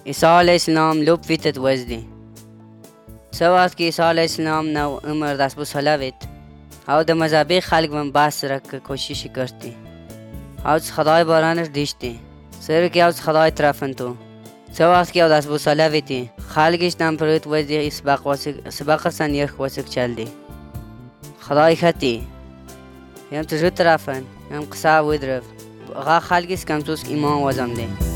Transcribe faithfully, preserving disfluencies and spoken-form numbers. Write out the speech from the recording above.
عیسی علیه السلام لب ویتت وزدی. سه وقت که عیسی علیه السلام نو عمر دست بو سلاوید او د مذهبی خلق من باس رک کوشش کرتی او خدای بارانش دیشتی سر که او خدای طرفن تو سه وقت که او دست بو سلاویدی خلقش نم پروت وزدی سبق واسق سبق سن یک واسق چلدی خدای خطی یم تجو طرفن یم قصا ودرف غا خلقش کم توس ایمان وزم دی